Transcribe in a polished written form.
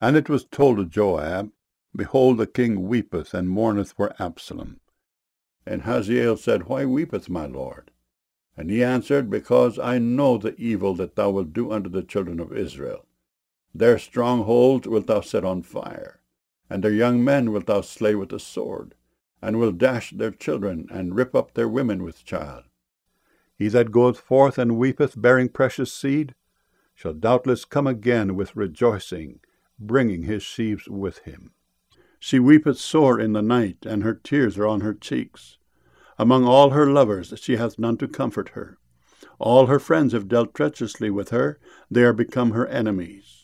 And it was told to Joab, Behold, the king weepeth, and mourneth for Absalom. And Hazael said, Why weepeth my lord? And he answered, Because I know the evil that thou wilt do unto the children of Israel. Their strongholds wilt thou set on fire, and their young men wilt thou slay with the sword, and will dash their children, and rip up their women with child. He that goeth forth and weepeth, bearing precious seed, shall doubtless come again with rejoicing, bringing his sheaves with him. She weepeth sore in the night, and her tears are on her cheeks. Among all her lovers she hath none to comfort her. All her friends have dealt treacherously with her, they are become her enemies.